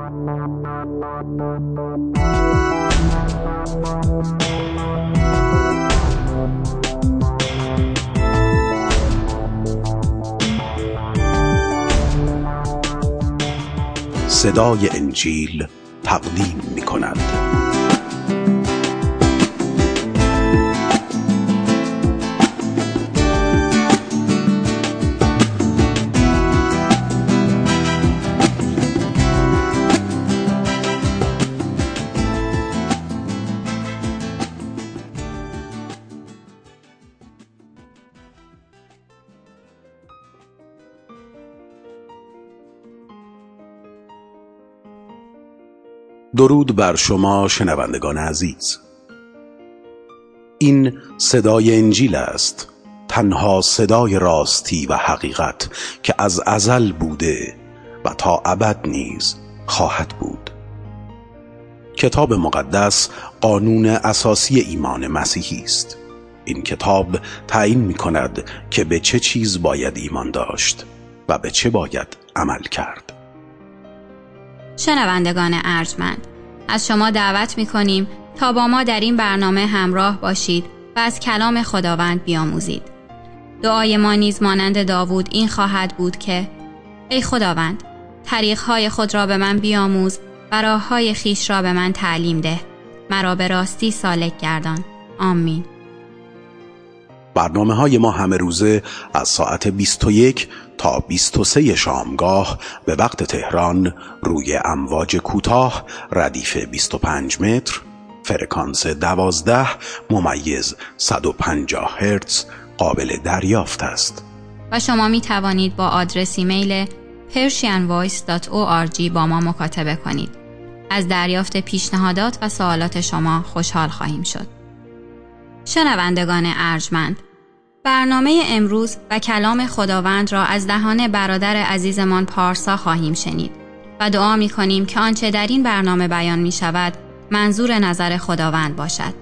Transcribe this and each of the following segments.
صدای انجیل تقدیم می‌کند. درود بر شما شنوندگان عزیز. این صدای انجیل است، تنها صدای راستی و حقیقت که از ازل بوده و تا ابد نیز خواهد بود. کتاب مقدس قانون اساسی ایمان مسیحی است. این کتاب تعیین می‌کند که به چه چیز باید ایمان داشت و به چه باید عمل کرد. شنوندگان ارجمند، از شما دعوت می‌کنیم تا با ما در این برنامه همراه باشید و از کلام خداوند بیاموزید. دعای ما نیز مانند داوود این خواهد بود که ای خداوند، طریق‌های خود را به من بیاموز و راه‌های خویش را به من تعلیم ده. مرا به راستی سالک گردان. آمین. برنامه‌های ما همه روزه از ساعت 21 تا 23 شامگاه به وقت تهران روی امواج کوتاه ردیف 25 متر، فرکانس 12 ممیز 150 هرتز قابل دریافت است. و شما می توانید با آدرس ایمیل persianvoice.org با ما مکاتبه کنید. از دریافت پیشنهادات و سوالات شما خوشحال خواهیم شد. شنوندگان ارجمند، برنامه امروز و کلام خداوند را از دهان برادر عزیزمان پارسا خواهیم شنید و دعا می کنیم که آنچه در این برنامه بیان می شود منظور نظر خداوند باشد.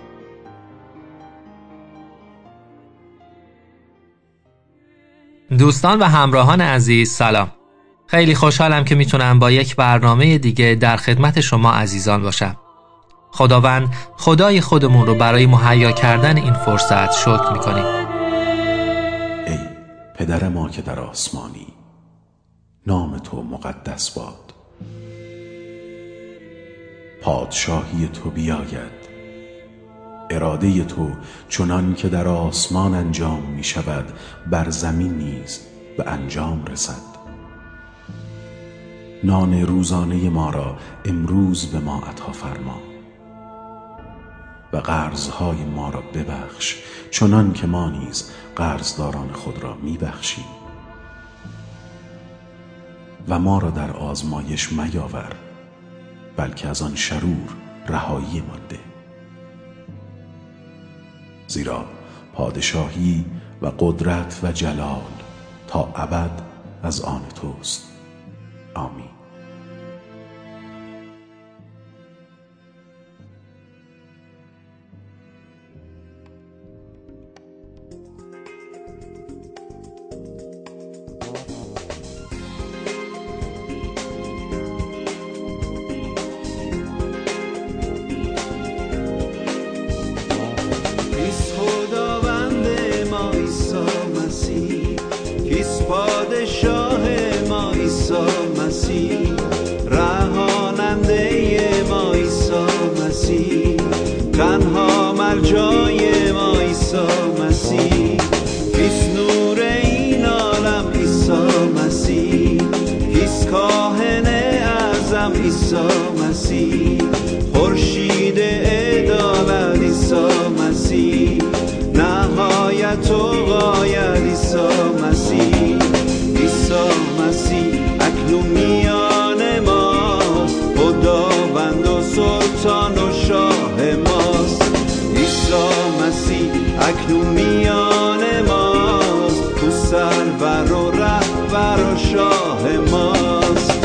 دوستان و همراهان عزیز، سلام. خیلی خوشحالم که میتونم با یک برنامه دیگه در خدمت شما عزیزان باشم. خداوند خدای خودمون رو برای مهیا کردن این فرصت شکر میکنیم. ای پدر ما که در آسمانی، نام تو مقدس باد. پادشاهی تو بیاید. اراده تو چنان که در آسمان انجام می شود بر زمین نیز به انجام رسد. نان روزانه ما را امروز به ما عطا فرما و قرضهای ما را ببخش چنان که ما نیز قرضداران خود را می بخشیم و ما را در آزمایش میاور، بلکه از آن شرور رهایی ما ده. زیرا پادشاهی و قدرت و جلال تا ابد از آن توست. آمین. پادشاه ما عیسی مسیح، رهاننده ما عیسی مسیح، تنها مرجای ما عیسی مسیح، کیست نور این عالم عیسی مسیح، کیست کاهن اعظم عیسی مسیح، خورشید عدالت عیسی مسیح، نهایت و غایت عیسی مسیح. عیسی مسیح اکنون میان ماست، خداوند و سلطان و شاه ماست. عیسی مسیح اکنون میان ماست، تو سرور و رهبر و شاه ماست.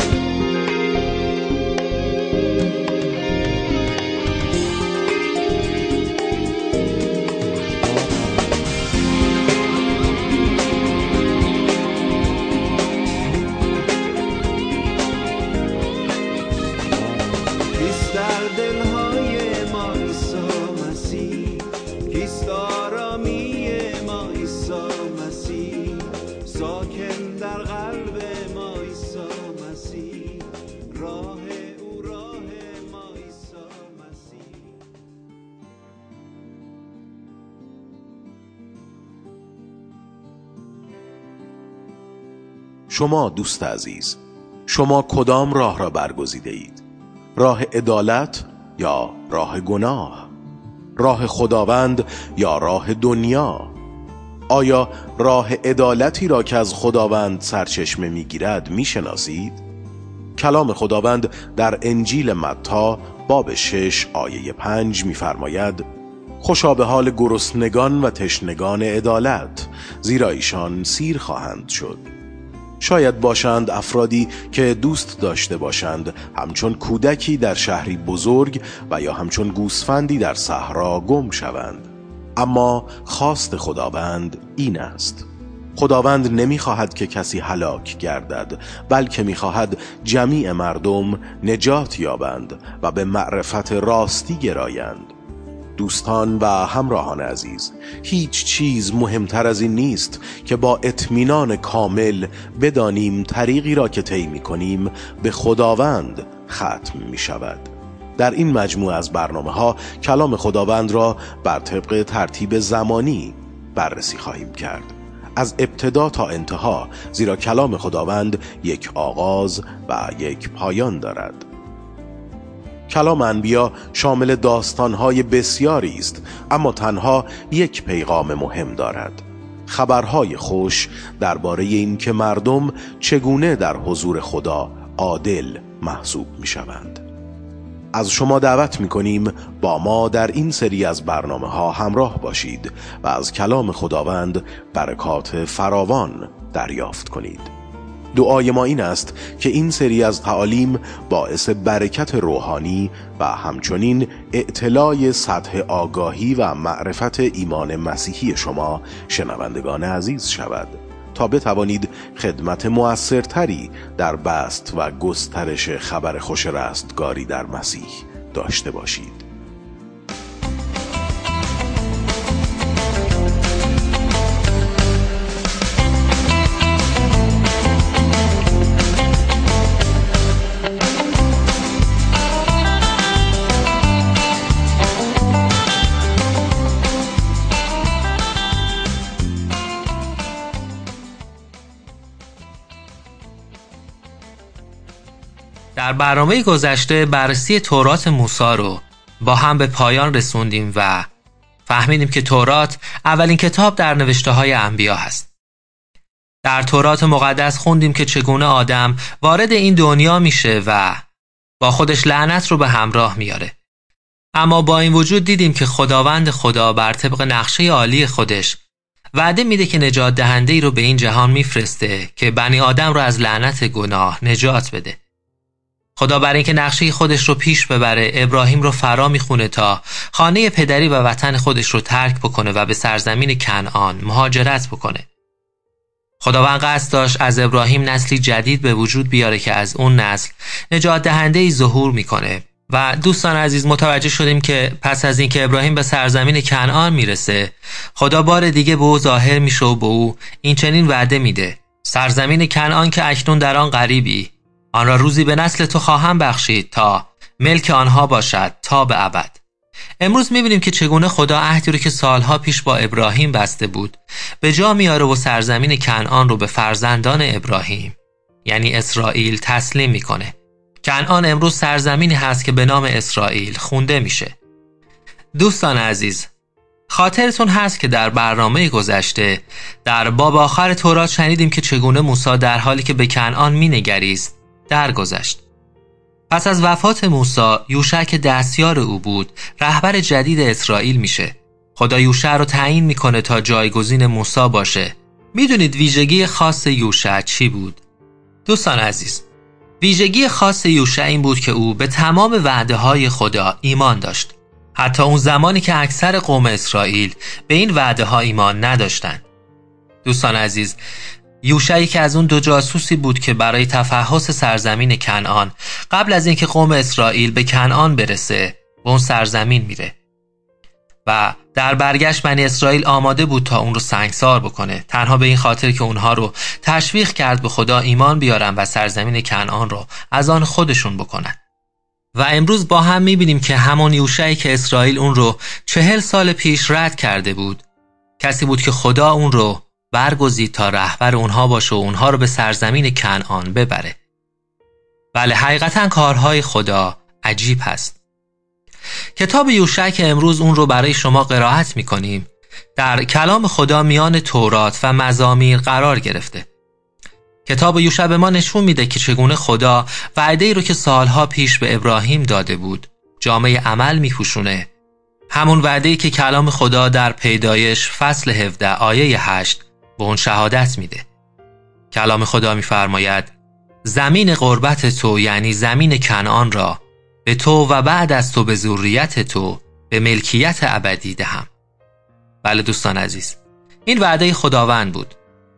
شما دوست عزیز، شما کدام راه را برگزیده اید؟ راه عدالت یا راه گناه؟ راه خداوند یا راه دنیا؟ آیا راه عدالتی را که از خداوند سرچشمه می‌گیرد می‌شناسید؟ کلام خداوند در انجیل متی باب 6 آیه 5 می‌فرماید: خوشا به حال گرسنگان و تشنگان عدالت، زیرا ایشان سیر خواهند شد. شاید باشند افرادی که دوست داشته باشند همچون کودکی در شهری بزرگ و یا همچون گوسفندی در صحرا گم شوند، اما خواست خداوند این است: خداوند نمیخواهد که کسی هلاک گردد، بلکه میخواهد جمیع مردم نجات یابند و به معرفت راستی گرایند. دوستان و همراهان عزیز، هیچ چیز مهمتر از این نیست که با اطمینان کامل بدانیم طریقی را که طی می‌کنیم به خداوند ختم می‌شود. در این مجموعه از برنامه‌ها کلام خداوند را بر طبق ترتیب زمانی بررسی خواهیم کرد، از ابتدا تا انتها، زیرا کلام خداوند یک آغاز و یک پایان دارد. کلام انبیا شامل داستان‌های بسیاری است، اما تنها یک پیغام مهم دارد: خبرهای خوش درباره این که مردم چگونه در حضور خدا عادل محسوب می‌شوند. از شما دعوت می‌کنیم با ما در این سری از برنامه‌ها همراه باشید و از کلام خداوند برکات فراوان دریافت کنید. دعای ما این است که این سری از تعالیم باعث برکت روحانی و همچنین اطلاع سطح آگاهی و معرفت ایمان مسیحی شما شنوندگان عزیز شود، تا بتوانید خدمت مؤثرتری در بسط و گسترش خبر خوش رستگاری در مسیح داشته باشید. در برنامه گذشته بررسی تورات موسی رو با هم به پایان رسوندیم و فهمیدیم که تورات اولین کتاب در نوشته‌های انبیا هست. در تورات مقدس خوندیم که چگونه آدم وارد این دنیا میشه و با خودش لعنت رو به همراه میاره. اما با این وجود دیدیم که خداوند خدا بر طبق نقشه عالی خودش وعده میده که نجات دهنده‌ای رو به این جهان میفرسته که بنی آدم رو از لعنت گناه نجات بده. خدا برای اینکه نقشه خودش رو پیش ببره ابراهیم رو فرا میخونه تا خانه پدری و وطن خودش رو ترک بکنه و به سرزمین کنعان مهاجرت بکنه. خداوند قصد داشت از ابراهیم نسلی جدید به وجود بیاره که از اون نسل نجات دهنده‌ای ظهور میکنه و دوستان عزیز متوجه شدیم که پس از اینکه ابراهیم به سرزمین کنعان میرسه خدا بار دیگه به او ظاهر میشه و به او این چنین وعده میده: سرزمین کنعان که اکنون در آن غریبی، آن را روزی به نسل تو خواهم بخشید تا ملک آنها باشد تا به ابد. امروز می‌بینیم که چگونه خدا عهدی رو که سالها پیش با ابراهیم بسته بود به جا میاره و سرزمین کنعان رو به فرزندان ابراهیم یعنی اسرائیل تسلیم میکنه. کنعان امروز سرزمینی هست که به نام اسرائیل خونده میشه. دوستان عزیز، خاطرتون هست که در برنامه گذشته در باب آخر تورات شنیدیم که چگونه موسی در حالی که به کنعان مینگریست درگذشت. پس از وفات موسی، یوشع که دستیار او بود رهبر جدید اسرائیل میشه. خدا یوشع رو تعیین میکنه تا جایگزین موسی باشه. میدونید ویژگی خاص یوشع چی بود؟ دوستان عزیز، ویژگی خاص یوشع این بود که او به تمام وعده های خدا ایمان داشت، حتی اون زمانی که اکثر قوم اسرائیل به این وعده ها ایمان نداشتند. دوستان عزیز، یوشعی که از اون دو جاسوسی بود که برای تفحص سرزمین کنعان قبل از اینکه قوم اسرائیل به کنعان برسه به اون سرزمین میره و در برگشت بنی اسرائیل آماده بود تا اون رو سنگسار بکنه، تنها به این خاطر که اونها رو تشویق کرد به خدا ایمان بیارن و سرزمین کنعان رو از آن خودشون بکنن. و امروز با هم میبینیم که همون یوشعی که اسرائیل اون رو 40 سال پیش رد کرده بود، کسی بود که خدا اون رو برگزید تا رهبر اونها باشه و اونها رو به سرزمین کنعان ببره. بله، حقیقتا کارهای خدا عجیب هست. کتاب یوشع که امروز اون رو برای شما قرائت میکنیم در کلام خدا میان تورات و مزامیر قرار گرفته. کتاب یوشع به ما نشون میده که چگونه خدا وعده‌ای رو که سالها پیش به ابراهیم داده بود جامه عمل میپوشونه. همون وعده‌ای که کلام خدا در پیدایش فصل 17 آیه 8 به اون شهادت میده. کلام خدا میفرماید زمین قربت تو یعنی زمین کنعان را به تو و بعد از تو به ذریت تو به ملکیت ابدی دهم. بله دوستان عزیز، این وعده خداوند بود.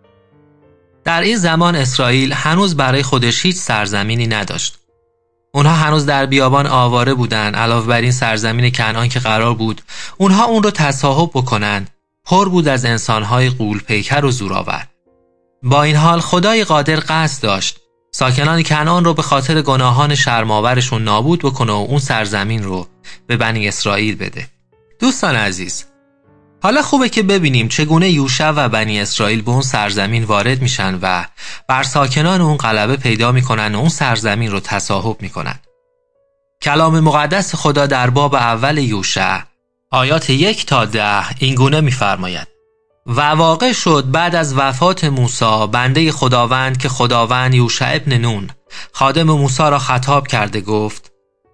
در این زمان اسرائیل هنوز برای خودش هیچ سرزمینی نداشت. اونها هنوز در بیابان آواره بودن. علاوه بر این سرزمین کنعان که قرار بود اونها اون رو تصاحب بکنن پر بود از انسانهای غول پیکر و زورآور. با این حال خدای قادر قصد داشت ساکنان کنعان رو به خاطر گناهان شرم‌آورشون نابود بکنه و اون سرزمین رو به بنی اسرائیل بده. دوستان عزیز، حالا خوبه که ببینیم چگونه یوشع و بنی اسرائیل به اون سرزمین وارد میشن و بر ساکنان اون غلبه پیدا میکنن و اون سرزمین رو تصاحب میکنن. کلام مقدس خدا در باب اول یوشع آیات 1 تا 10 اینگونه میفرماید: و واقع شد بعد از وفات موسی بنده خداوند که خداوند یوشع ابن نون خادم موسی را خطاب کرده گفت: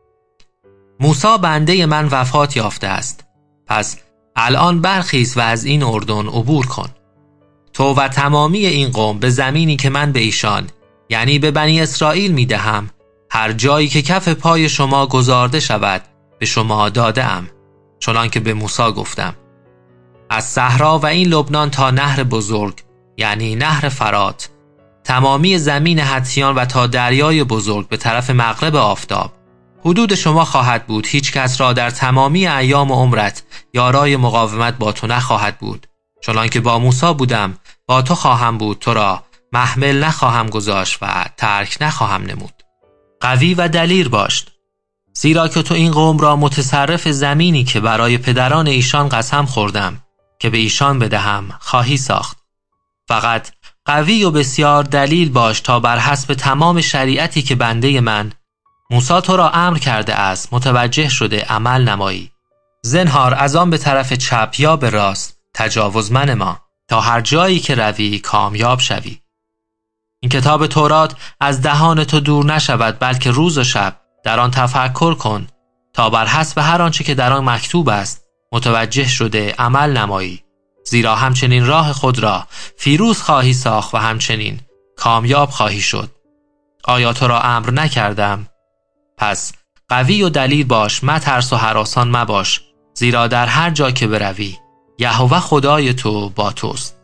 موسی بنده من وفات یافته است، پس الان برخیز و از این اردن عبور کن، تو و تمامی این قوم به زمینی که من به ایشان یعنی به بنی اسرائیل می دهم، هر جایی که کف پای شما گذارده شود به شما داده ام، چنان که به موسی گفتم. از صحرا و این لبنان تا نهر بزرگ یعنی نهر فرات، تمامی زمین حتیان و تا دریای بزرگ به طرف مغرب آفتاب حدود شما خواهد بود. هیچ کس را در تمامی ایام عمرت یارای مقاومت با تو نخواهد بود. چنان که با موسی بودم با تو خواهم بود، تو را محمل نخواهم گذاشت و ترک نخواهم نمود. قوی و دلیر باش، زیرا که تو این قوم را متصرف زمینی که برای پدران ایشان قسم خوردم که به ایشان بدهم خواهی ساخت. فقط قوی و بسیار دلیل باش تا بر حسب تمام شریعتی که بنده من موسی تو را امر کرده است متوجه شده عمل نمایی. زنهار از آن به طرف چپ یا به راست تجاوز منما، تا هر جایی که روی کامیاب شوی. این کتاب تورات از دهان تو دور نشود، بلکه روز و شب در آن تفکر کن تا بر حسب هر آنچه که در آن مکتوب است متوجه شده عمل نمایی. زیرا همچنین راه خود را فیروز خواهی ساخت و همچنین کامیاب خواهی شد. آیا تو را امر نکردم؟ پس قوی و دلیر باش، مترس و هراسان مباش، زیرا در هر جا که بروی یهوه خدای تو با توست.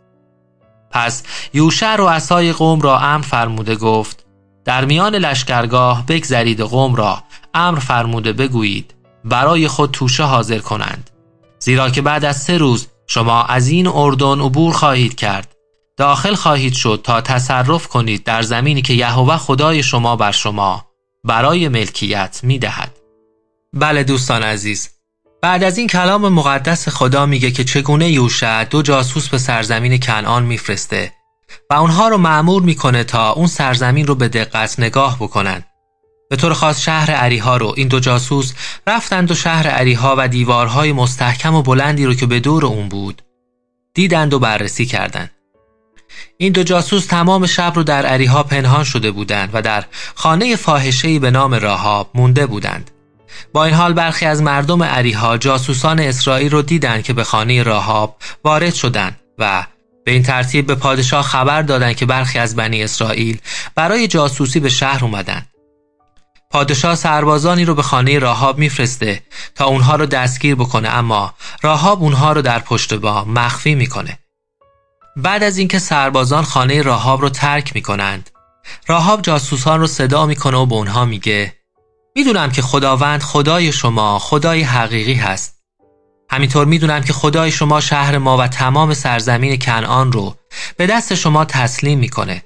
پس یوشع رؤسای قوم را امر فرموده گفت: در میان لشکرگاه بگذرید و قوم را امر فرموده بگویید برای خود توشه حاضر کنند، زیرا که بعد از 3 روز شما از این اردن عبور خواهید کرد، داخل خواهید شد تا تصرف کنید در زمینی که یهوه خدای شما بر شما برای ملکیت می دهد. بله دوستان عزیز، بعد از این کلام مقدس خدا میگه که چگونه یوشع 2 جاسوس به سرزمین کنعان میفرسته و اونها رو مأمور میکنه تا اون سرزمین رو به دقت نگاه بکنن. به طور خاص شهر اریحا رو این 2 جاسوس رفتند و شهر اریحا و دیوارهای مستحکم و بلندی رو که به دور اون بود دیدند و بررسی کردند. این 2 جاسوس تمام شب رو در اریحا پنهان شده بودند و در خانه فاحشه‌ای به نام راهاب مونده بودند. با این حال برخی از مردم اریحا جاسوسان اسرائیل رو دیدند که به خانه راهاب وارد شدند و به این ترتیب به پادشاه خبر دادند که برخی از بنی اسرائیل برای جاسوسی به شهر اومدن. پادشاه سربازانی رو به خانه راهاب میفرسته تا اونها رو دستگیر بکنه، اما راهاب اونها رو در پشت بام مخفی میکنه. بعد از اینکه سربازان خانه راهاب رو ترک میکنند، راهاب جاسوسان رو صدا میکنه و به اونها میگه: میدونم که خداوند خدای شما خدای حقیقی هست. همینطور میدونم که خدای شما شهر ما و تمام سرزمین کنعان رو به دست شما تسلیم میکنه.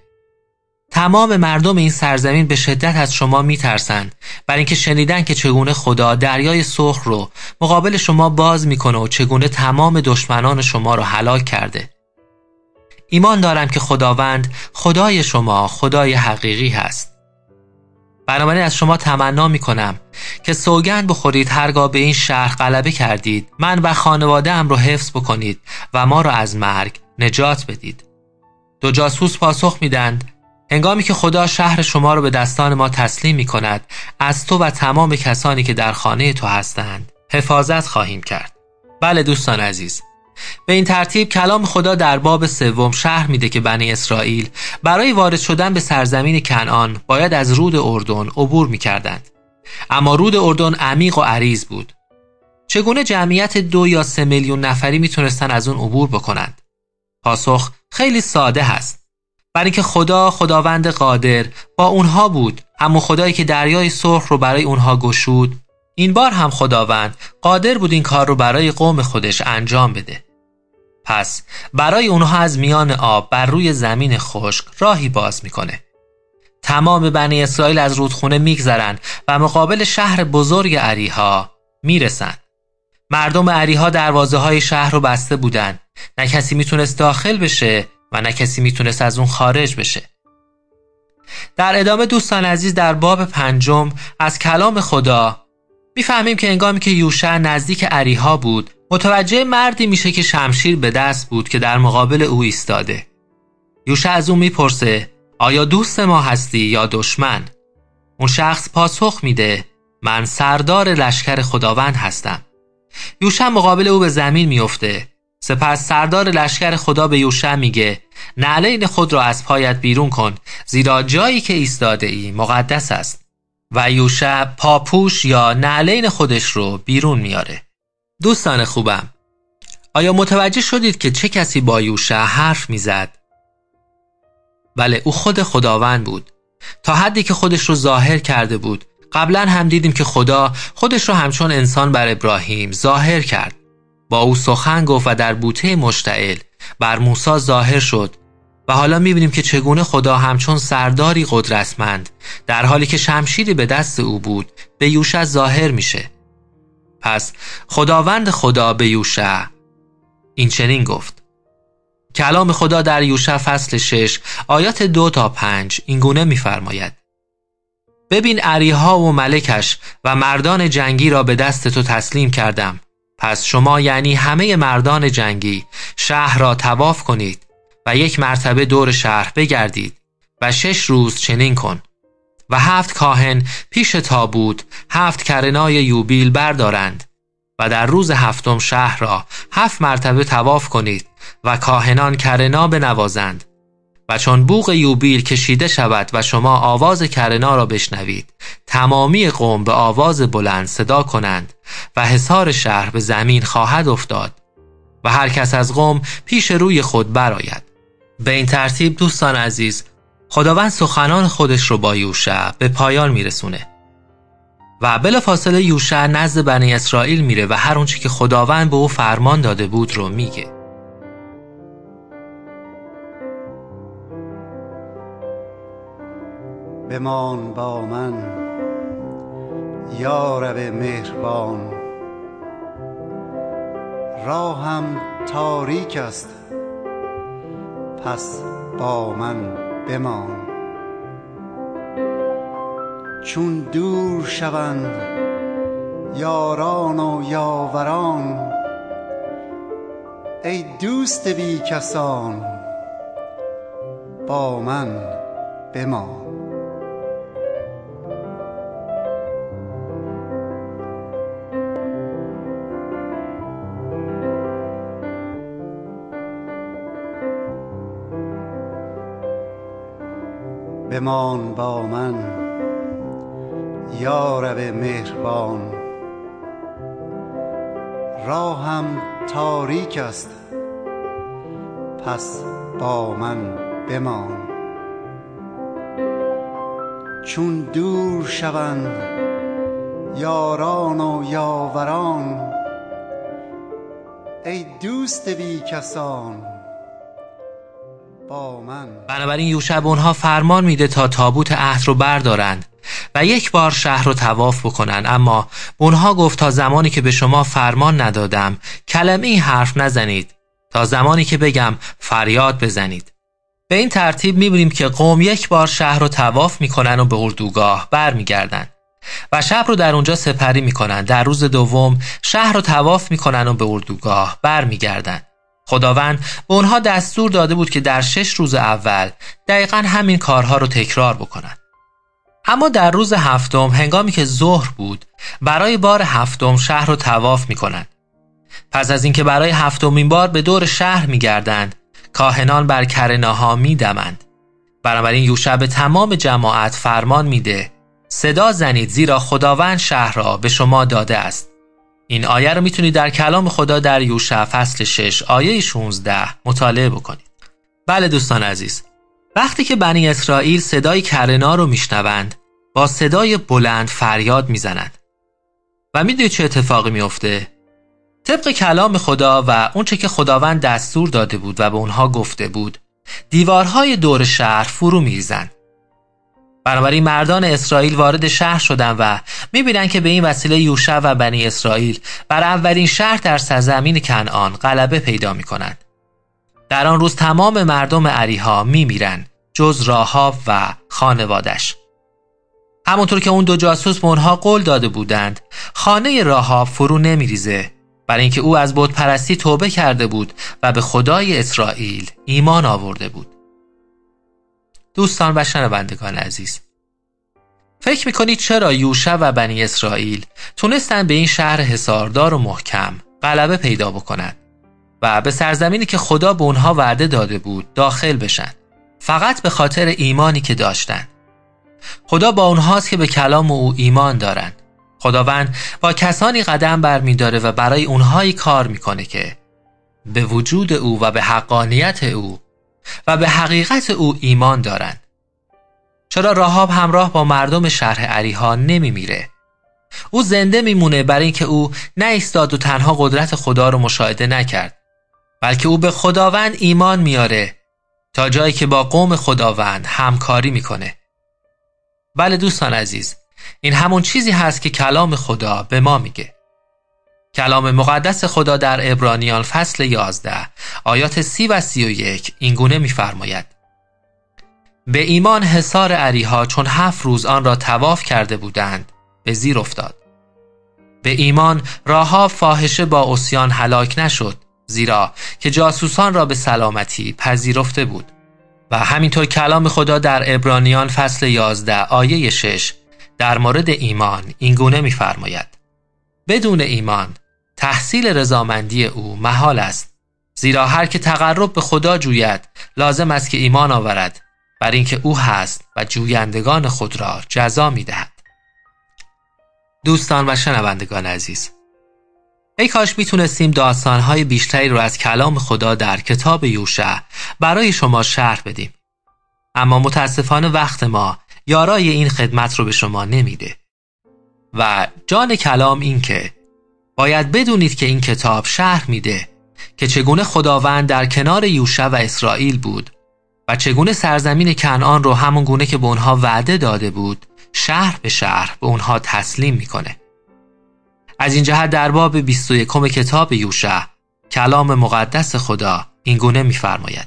تمام مردم این سرزمین به شدت از شما میترسن، برای اینکه شنیدن که چگونه خدا دریای سرخ رو مقابل شما باز میکنه و چگونه تمام دشمنان شما رو هلاک کرده. ایمان دارم که خداوند خدای شما خدای حقیقی هست. بنابراین از شما تمنا می کنم که سوگند بخورید هرگاه به این شهر غلبه کردید من و خانواده ام رو حفظ بکنید و ما را از مرگ نجات بدید. 2 جاسوس پاسخ میدند هنگامی که خدا شهر شما را به دستان ما تسلیم می کند از تو و تمام کسانی که در خانه تو هستند حفاظت خواهیم کرد. بله دوستان عزیز، به این ترتیب کلام خدا در باب 3 شرح میده که بنی اسرائیل برای وارد شدن به سرزمین کنعان باید از رود اردن عبور میکردند. اما رود اردن عمیق و عریض بود. چگونه جمعیت 2 یا 3 میلیون نفری میتونستن از اون عبور بکنند؟ پاسخ خیلی ساده هست. برای اینکه خداوند قادر با اونها بود، همون خدایی که دریای سرخ رو برای اونها گشود، این بار هم خداوند قادر بود این کار رو برای قوم خودش انجام بده. پس برای اونها از میان آب بر روی زمین خشک راهی باز میکنه. تمام بنی اسرائیل از رودخونه میگذرن و مقابل شهر بزرگ اریحا میرسن. مردم اریحا دروازه های شهر رو بسته بودن. نه کسی میتونست داخل بشه و نه کسی میتونست از اون خارج بشه. در ادامه دوستان عزیز در باب 5 از کلام خدا میفهمیم که هنگامی که یوشع نزدیک اریحا بود متوجه مردی میشه که شمشیر به دست بود که در مقابل او ایستاده. یوشع از اون میپرسه آیا دوست ما هستی یا دشمن؟ اون شخص پاسخ میده من سردار لشکر خداوند هستم. یوشع مقابل او به زمین میفته. سپس سردار لشکر خدا به یوشع میگه نعلین خود را از پایت بیرون کن زیرا جایی که ایستاده ای مقدس است. و یوشع پاپوش یا نعلین خودش رو بیرون میاره. دوستان خوبم، آیا متوجه شدید که چه کسی با یوشع حرف میزد؟ بله، او خود خداوند بود. تا حدی که خودش رو ظاهر کرده بود. قبلا هم دیدیم که خدا خودش رو همچون انسان بر ابراهیم ظاهر کرد. با او سخن گفت و در بوته مشتعل بر موسی ظاهر شد. و حالا میبینیم که چگونه خدا همچون سرداری قدرتمند در حالی که شمشیری به دست او بود به یوشع ظاهر میشه. پس خداوند خدا به یوشع این چنین گفت. کلام خدا در یوشع فصل 6 آیات 2 تا 5 این گونه میفرماید ببین اریحا و ملکش و مردان جنگی را به دست تو تسلیم کردم. پس شما یعنی همه مردان جنگی شهر را طواف کنید و 1 مرتبه دور شهر بگردید و 6 روز چنین کن و 7 کاهن پیش تابوت 7 کرنای یوبیل بردارند و در روز 7 شهر را 7 مرتبه طواف کنید و کاهنان کرنا بنوازند و چون بوق یوبیل کشیده شود و شما آواز کرنا را بشنوید تمامی قوم به آواز بلند صدا کنند و حصار شهر به زمین خواهد افتاد و هر کس از قوم پیش روی خود برآید. به این ترتیب دوستان عزیز خداوند سخنان خودش رو با یوشع به پایان میرسونه و بلافاصله یوشع نزد بنی اسرائیل میره و هر اونچه که خداوند به او فرمان داده بود رو میگه. بمان با من یا رب مهربان، راهم تاریک است پس با من بمان. چون دور شوند یاران و یاوران، ای دوست بی کسان با من بمان. بمان با من یا رب مهربان، راهم تاریک است پس با من بمان. چون دور شوند یاران و یاوران، ای دوست بی کسان با من. بنابراین یوشع به اونها فرمان میده تا تابوت عهد رو بردارند و 1 بار شهر رو طواف بکنن، اما به اونها گفت تا زمانی که به شما فرمان ندادم کلمه‌ای حرف نزنید تا زمانی که بگم فریاد بزنید. به این ترتیب می‌بینیم که قوم یک بار شهر رو طواف میکنن و به اردوگاه برمیگردن و شب رو در اونجا سپری میکنن. در روز دوم شهر رو طواف میکنن و به اردوگاه برمیگردن. خداوند به اونها دستور داده بود که در 6 روز اول دقیقاً همین کارها رو تکرار بکنن. اما در روز هفتم هنگامی که ظهر بود برای بار هفتم شهر رو طواف میکنن. پس از اینکه برای هفتمین بار به دور شهر میگردند، کاهنان بر کرناها میدمند. بنابراین یوشع به تمام جماعت فرمان میده صدا زنید زیرا خداوند شهر را به شما داده است. این آیه رو میتونید در کلام خدا در یوشع فصل 6 آیه 16 مطالعه بکنید. بله دوستان عزیز، وقتی که بنی اسرائیل صدای کرنا رو میشنوند با صدای بلند فریاد میزنند. و میدونید چه اتفاقی میفته؟ طبق کلام خدا و اونچه که خداوند دستور داده بود و به اونها گفته بود، دیوارهای دور شهر فرو میریزند. بنابراین مردان اسرائیل وارد شهر شدند و میبینن که به این وسیله یوشع و بنی اسرائیل بر اولین شهر در سرزمین کنعان غلبه پیدا میکنند. در آن روز تمام مردم اریحا میمیرن جز راهاب و خانوادش. همونطور که اون 2 جاسوس به اونها قول داده بودند، خانه راهاب فرو نمیریزه، برای اینکه او از بت پرستی توبه کرده بود و به خدای اسرائیل ایمان آورده بود. دوستان و شنوندگان عزیز، فکر میکنید چرا یوشع و بنی اسرائیل تونستن به این شهر حصاردار و محکم غلبه پیدا بکنند و به سرزمینی که خدا به اونها وعده داده بود داخل بشن؟ فقط به خاطر ایمانی که داشتن. خدا با اونهاست که به کلام او ایمان دارن. خداوند با کسانی قدم برمیداره و برای اونهایی کار میکنه که به وجود او و به حقانیت او و به حقیقت او ایمان دارن. چرا راهاب همراه با مردم شهر اریحا نمیمیره؟ او زنده میمونه برای اینکه او نه ایستاد و تنها قدرت خدا رو مشاهده نکرد، بلکه او به خداوند ایمان میاره تا جایی که با قوم خداوند همکاری میکنه. بله دوستان عزیز، این همون چیزی هست که کلام خدا به ما میگه. کلام مقدس خدا در عبرانیان فصل 11 آیات 30 و 31 اینگونه میفرماید: به ایمان حصار اریحا چون 7 روز آن را طواف کرده بودند به زیر افتاد. به ایمان راهاب فاحشه با عصیان هلاک نشد، زیرا که جاسوسان را به سلامتی پذیرفته بود. و همینطور کلام خدا در عبرانیان فصل 11 آیه 6 در مورد ایمان اینگونه می‌فرماید: بدون ایمان تحصیل رضامندی او محال است، زیرا هر که تقرب به خدا جوید لازم است که ایمان آورد بر اینکه او هست و جویندگان خود را جزا می‌دهد. دوستان و شنوندگان عزیز، ای کاش میتونستیم داستانهای بیشتری رو از کلام خدا در کتاب یوشع برای شما شرح بدیم، اما متاسفانه وقت ما یارای این خدمت رو به شما نمیده. و جان کلام این که باید بدونید که این کتاب شرح میده که چگونه خداوند در کنار یوشع و اسرائیل بود و چگونه سرزمین کنعان رو همون گونه که به اونها وعده داده بود شهر به شهر به اونها تسلیم میکنه. از این جهت در باب 21 کتاب یوشع کلام مقدس خدا اینگونه میفرماید: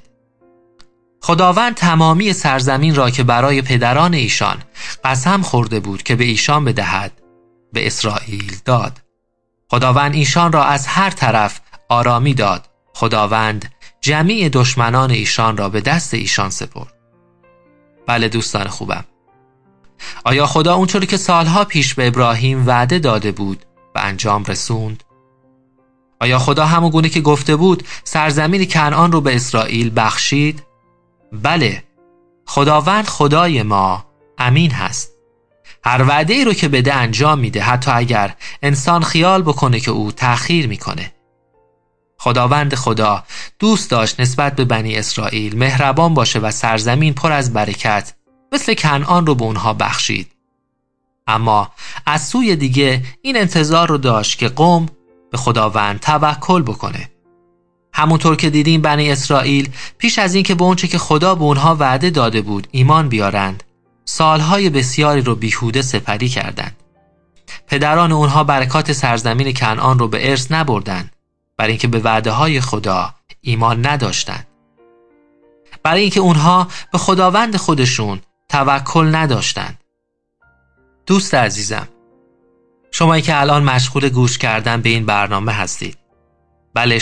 خداوند تمامی سرزمین را که برای پدران ایشان قسم خورده بود که به ایشان بدهد به اسرائیل داد. خداوند ایشان را از هر طرف آرامی داد. خداوند جمیع دشمنان ایشان را به دست ایشان سپرد. بله دوستان خوبم، آیا خدا اونطوری که سالها پیش به ابراهیم وعده داده بود به انجام رسوند؟ آیا خدا همون گونه که گفته بود سرزمین کنعان رو به اسرائیل بخشید؟ بله، خداوند خدای ما امین هست. هر وعده‌ای رو که بده انجام میده، حتی اگر انسان خیال بکنه که او تأخیر میکنه. خداوند خدا دوست داشت نسبت به بنی اسرائیل مهربان باشه و سرزمین پر از برکت مثل کنعان رو به اونها بخشید. اما از سوی دیگه این انتظار رو داشت که قوم به خداوند توکل بکنه. همونطور که دیدیم بنی اسرائیل پیش از این که به اونچه که خدا به اونها وعده داده بود ایمان بیارند، سالهای بسیاری رو بیهوده سپری کردند. پدران اونها برکات سرزمین کنعان رو به ارث نبردند، برای اینکه به وعده های خدا ایمان نداشتند. برای اینکه اونها به خداوند خودشون توکل نداشتند. دوست عزیزم، شمایی که الان مشغول گوش کردن به این برنامه هستید. بله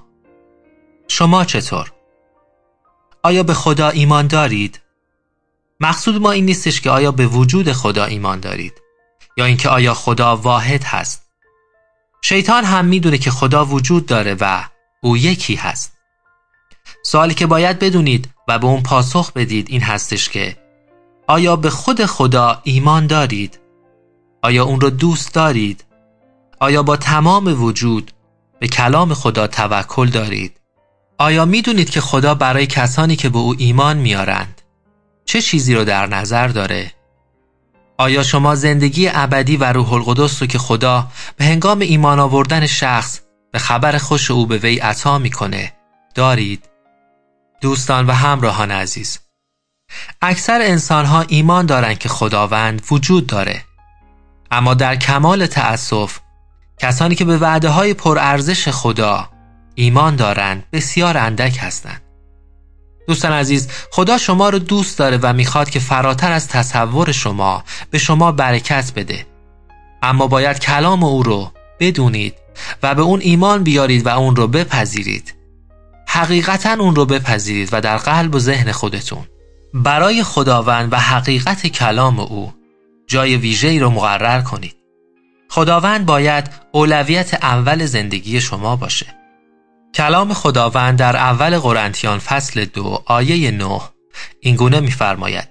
شما چطور؟ آیا به خدا ایمان دارید؟ مقصود ما این نیستش که آیا به وجود خدا ایمان دارید یا اینکه آیا خدا واحد هست. شیطان هم میدونه که خدا وجود داره و او یکی هست. سوالی که باید بدونید و به اون پاسخ بدید این هستش که آیا به خود خدا ایمان دارید؟ آیا اون رو دوست دارید؟ آیا با تمام وجود به کلام خدا توکل دارید؟ آیا میدونید که خدا برای کسانی که به او ایمان میارند چه چیزی رو در نظر داره؟ آیا شما زندگی ابدی و روح القدس رو که خدا به هنگام ایمان آوردن شخص به خبر خوش او به وی عطا میکنه دارید؟ دوستان و همراهان عزیز، اکثر انسان‌ها ایمان دارند که خداوند وجود داره، اما در کمال تأسف کسانی که به وعده‌های پرارزش خدا ایمان دارند بسیار اندک هستند. دوستان عزیز، خدا شما رو دوست داره و میخواد که فراتر از تصور شما به شما برکت بده، اما باید کلام او رو بدونید و به اون ایمان بیارید و اون رو بپذیرید. حقیقتاً اون رو بپذیرید و در قلب و ذهن خودتون برای خداوند و حقیقت کلام او جای ویژه‌ای رو مقرر کنید. خداوند باید اولویت اول زندگی شما باشه. کلام خداوند در اول قرنتیان فصل 2 آیه 9 اینگونه می‌فرماید: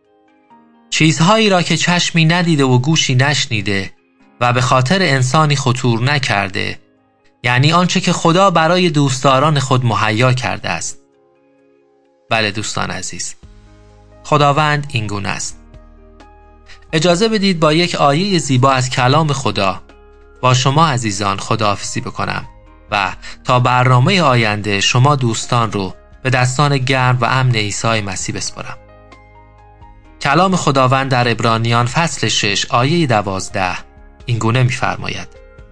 چیزهایی را که چشمی ندیده و گوشی نشنیده و به خاطر انسانی خطور نکرده، یعنی آنچه که خدا برای دوستداران خود مهیا کرده است. بله دوستان عزیز، خداوند اینگونه است. اجازه بدید با یک آیه زیبا از کلام خدا با شما عزیزان خداحافظی بکنم و تا برنامه آینده شما دوستان رو به دستان گرم و امن عیسی مسیح بسپارم. کلام خداوند در عبرانیان فصل 6 آیه 12 اینگونه می‌فرماید: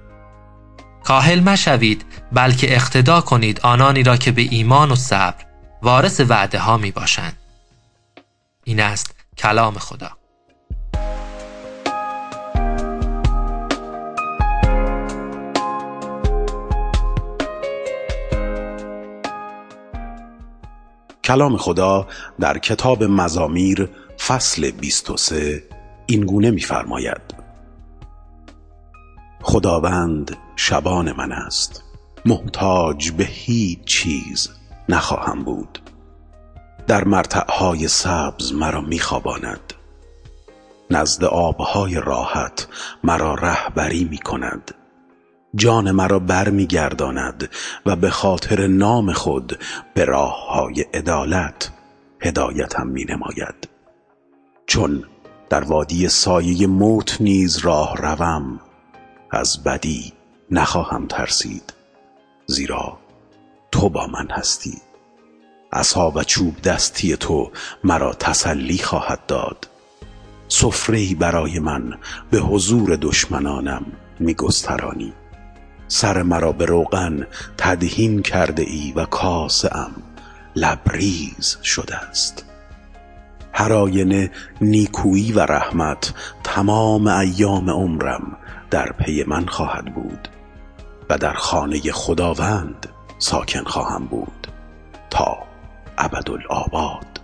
کاهل مشوید، بلکه اقتدا کنید آنانی را که به ایمان و صبر وارث وعده ها می باشند. این است کلام خدا. کلام خدا در کتاب مزامیر فصل 23 این گونه می‌فرماید: خداوند شبان من است، محتاج به هیچ چیز نخواهم بود. در مرتعهای سبز مرا می‌خواباند، نزد آبهای راحت مرا رهبری می‌کند. جان مرا بر می‌گرداند و به خاطر نام خود به راه‌های عدالت هدایتم می‌نماید. چون در وادی سایه موت نیز راه روم، از بدی نخواهم ترسید، زیرا تو با من هستی. عصا و چوب دستی تو مرا تسلی خواهد داد. سفره‌ای برای من به حضور دشمنانم می‌گسترانی. سر مرا به روغن تدهین کرده ای و کاسه‌ام لبریز شده است. هر آینه نیکویی و رحمت تمام ایام عمرم در پی من خواهد بود و در خانه خداوند ساکن خواهم بود تا ابدالآباد.